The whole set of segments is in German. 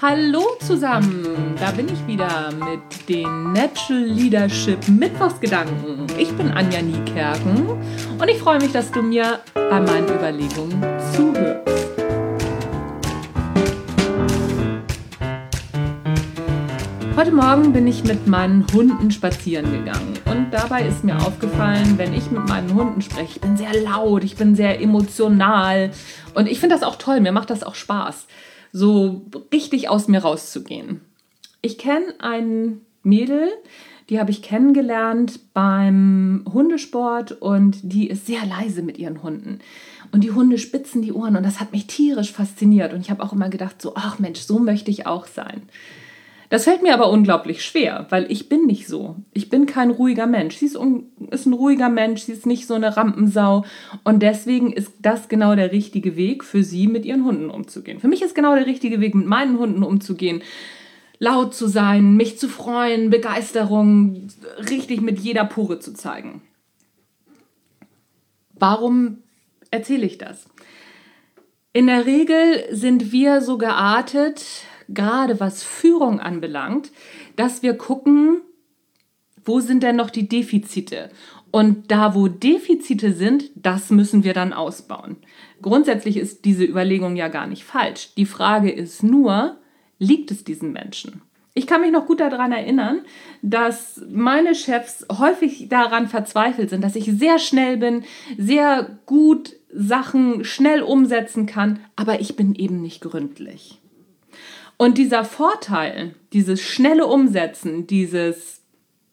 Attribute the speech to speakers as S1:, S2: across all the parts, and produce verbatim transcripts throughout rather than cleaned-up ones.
S1: Hallo zusammen, da bin ich wieder mit den Natural Leadership Mittwochsgedanken. Ich bin Anja Niekerken und ich freue mich, dass du mir bei meinen Überlegungen zuhörst. Heute Morgen bin ich mit meinen Hunden spazieren gegangen und dabei ist mir aufgefallen, wenn ich mit meinen Hunden spreche, ich bin sehr laut, ich bin sehr emotional und ich finde das auch toll, mir macht das auch Spaß, so richtig aus mir rauszugehen. Ich kenne ein Mädel, die habe ich kennengelernt beim Hundesport und die ist sehr leise mit ihren Hunden. Und die Hunde spitzen die Ohren und das hat mich tierisch fasziniert und ich habe auch immer gedacht, so, ach Mensch, so möchte ich auch sein. Das fällt mir aber unglaublich schwer, weil ich bin nicht so. Ich bin kein ruhiger Mensch. Sie ist, un- ist ein ruhiger Mensch, sie ist nicht so eine Rampensau. Und deswegen ist das genau der richtige Weg für sie, mit ihren Hunden umzugehen. Für mich ist genau der richtige Weg, mit meinen Hunden umzugehen. Laut zu sein, mich zu freuen, Begeisterung richtig mit jeder Pore zu zeigen. Warum erzähle ich das? In der Regel sind wir so geartet, gerade was Führung anbelangt, dass wir gucken, wo sind denn noch die Defizite? Und da, wo Defizite sind, das müssen wir dann ausbauen. Grundsätzlich ist diese Überlegung ja gar nicht falsch. Die Frage ist nur, liegt es diesen Menschen? Ich kann mich noch gut daran erinnern, dass meine Chefs häufig daran verzweifelt sind, dass ich sehr schnell bin, sehr gut Sachen schnell umsetzen kann, aber ich bin eben nicht gründlich. Und dieser Vorteil, dieses schnelle Umsetzen, dieses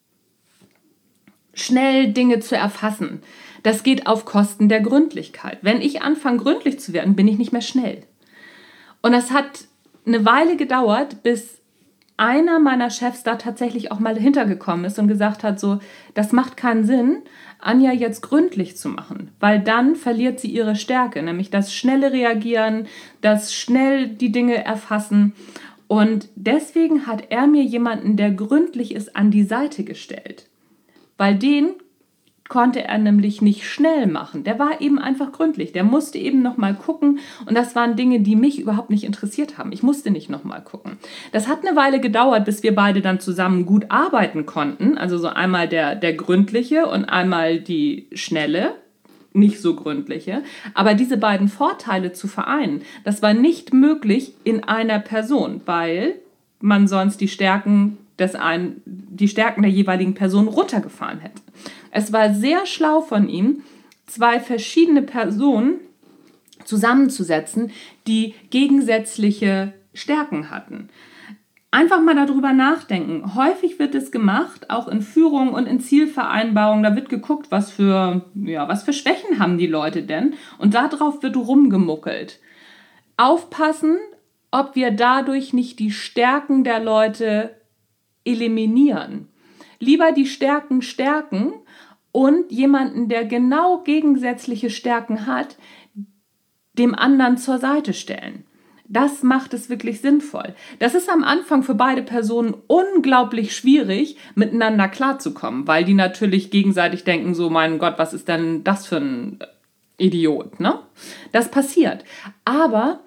S1: schnell Dinge zu erfassen, das geht auf Kosten der Gründlichkeit. Wenn ich anfange, gründlich zu werden, bin ich nicht mehr schnell. Und das hat eine Weile gedauert, bis einer meiner Chefs da tatsächlich auch mal hintergekommen ist und gesagt hat, so, das macht keinen Sinn, Anja jetzt gründlich zu machen, weil dann verliert sie ihre Stärke, nämlich das schnelle Reagieren, das schnell die Dinge erfassen. Und deswegen hat er mir jemanden, der gründlich ist, an die Seite gestellt, weil den konnte er nämlich nicht schnell machen. Der war eben einfach gründlich. Der musste eben nochmal gucken. Und das waren Dinge, die mich überhaupt nicht interessiert haben. Ich musste nicht nochmal gucken. Das hat eine Weile gedauert, bis wir beide dann zusammen gut arbeiten konnten. Also so einmal der, der gründliche und einmal die schnelle, nicht so gründliche. Aber diese beiden Vorteile zu vereinen, das war nicht möglich in einer Person, weil man sonst die Stärken des einen, die Stärken der jeweiligen Person runtergefahren hätte. Es war sehr schlau von ihm, zwei verschiedene Personen zusammenzusetzen, die gegensätzliche Stärken hatten. Einfach mal darüber nachdenken. Häufig wird es gemacht, auch in Führung und in Zielvereinbarung. Da wird geguckt, was für, ja, was für Schwächen haben die Leute denn? Und darauf wird rumgemuckelt. Aufpassen, ob wir dadurch nicht die Stärken der Leute eliminieren. Lieber die Stärken stärken und jemanden, der genau gegensätzliche Stärken hat, dem anderen zur Seite stellen. Das macht es wirklich sinnvoll. Das ist am Anfang für beide Personen unglaublich schwierig, miteinander klarzukommen, weil die natürlich gegenseitig denken, so, mein Gott, was ist denn das für ein Idiot, ne? Das passiert. Aber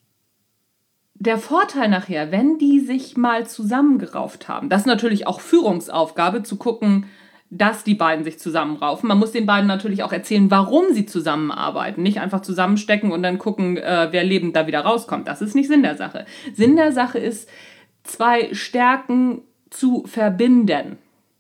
S1: der Vorteil nachher, wenn die sich mal zusammengerauft haben, das ist natürlich auch Führungsaufgabe, zu gucken, dass die beiden sich zusammenraufen. Man muss den beiden natürlich auch erzählen, warum sie zusammenarbeiten. Nicht einfach zusammenstecken und dann gucken, äh, wer lebend da wieder rauskommt. Das ist nicht Sinn der Sache. Sinn der Sache ist, zwei Stärken zu verbinden.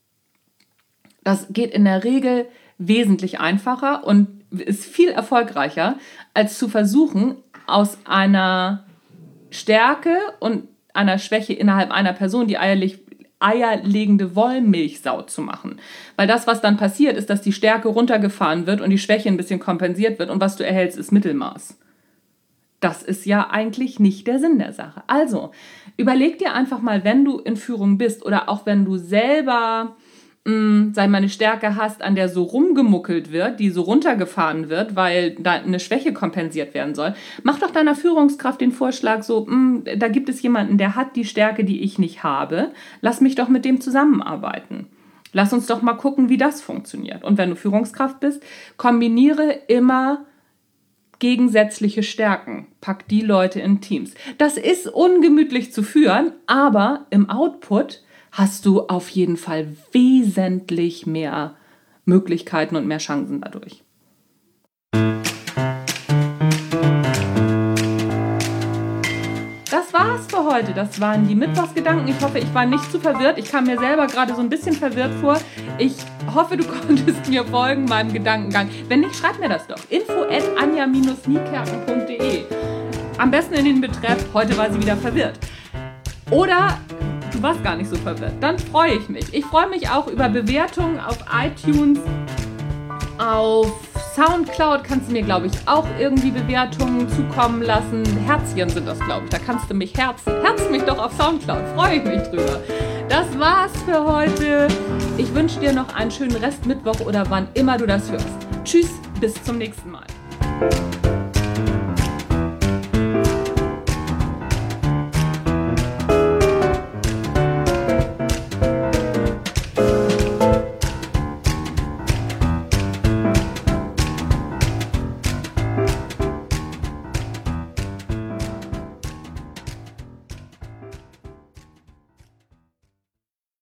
S1: Das geht in der Regel wesentlich einfacher und ist viel erfolgreicher, als zu versuchen, aus einer Stärke und einer Schwäche innerhalb einer Person die eierlich eierlegende Wollmilchsau zu machen. Weil das, was dann passiert, ist, dass die Stärke runtergefahren wird und die Schwäche ein bisschen kompensiert wird und was du erhältst, ist Mittelmaß. Das ist ja eigentlich nicht der Sinn der Sache. Also, überleg dir einfach mal, wenn du in Führung bist oder auch wenn du selber mh, sei mal eine Stärke hast, an der so rumgemuckelt wird, die so runtergefahren wird, weil da eine Schwäche kompensiert werden soll, mach doch deiner Führungskraft den Vorschlag so, mh, da gibt es jemanden, der hat die Stärke, die ich nicht habe, lass mich doch mit dem zusammenarbeiten. Lass uns doch mal gucken, wie das funktioniert. Und wenn du Führungskraft bist, kombiniere immer gegensätzliche Stärken. Pack die Leute in Teams. Das ist ungemütlich zu führen, aber im Output hast du auf jeden Fall wesentlich mehr Möglichkeiten und mehr Chancen dadurch. Das war's für heute. Das waren die Mittwochsgedanken. Ich hoffe, ich war nicht zu verwirrt. Ich kam mir selber gerade so ein bisschen verwirrt vor. Ich hoffe, du konntest mir folgen, meinem Gedankengang. Wenn nicht, schreib mir das doch. info at anja dash niekerken punkt de. Am besten in den Betreff, heute war sie wieder verwirrt. Oder du warst gar nicht so verwirrt. Dann freue ich mich. Ich freue mich auch über Bewertungen auf iTunes, auf Soundcloud kannst du mir, glaube ich, auch irgendwie Bewertungen zukommen lassen. Herzchen sind das, glaube ich. Da kannst du mich herzen. Herz mich doch auf Soundcloud. Freue ich mich drüber. Das war's für heute. Ich wünsche dir noch einen schönen Restmittwoch oder wann immer du das hörst. Tschüss, bis zum nächsten Mal.